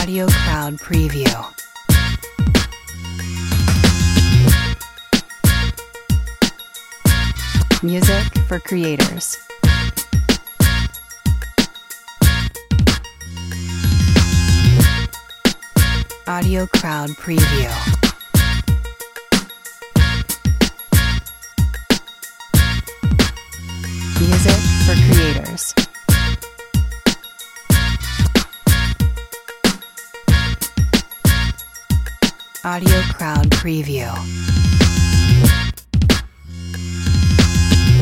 Audio Crowd Preview. Music for creators. Audio Crowd Preview. Music for creators. Audio Crowd Preview.